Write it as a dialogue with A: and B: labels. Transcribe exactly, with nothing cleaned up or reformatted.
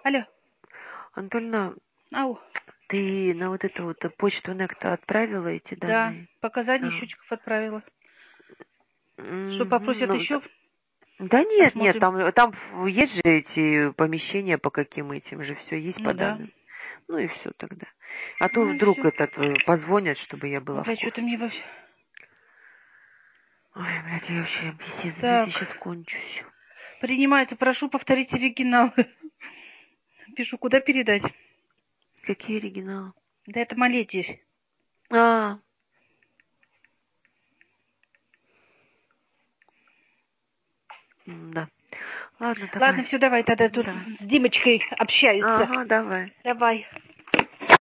A: Алло.
B: Антонина,
A: Ау.
B: ты на вот эту вот почту Некто отправила эти
A: Да,
B: данные?
A: показания
B: А.
A: счетчиков отправила. Что,
B: Мгм.
A: попросят
B: Ну,
A: еще?
B: да нет, нет,
A: Посмотрим.
B: там, там есть же эти помещения, по каким этим же все есть по
A: Ну да.
B: данным. Ну и все тогда. А то
A: Ну и
B: вдруг
A: все.
B: этот э, позвонят, чтобы я была в
A: Блядь, что-то мне
B: курсе.
A: вообще...
B: Ой, блядь, я вообще писец, блядь, я
A: Так.
B: сейчас кончусь.
A: Принимается. Прошу повторить оригинал. Пишу, куда передать?
B: Какие оригиналы?
A: Да это Малетти.
B: А, да. Ладно,
A: Ладно,
B: давай.
A: все, давай тогда тут
B: Давай.
A: с Димочкой общаются.
B: Ага, давай.
A: Давай.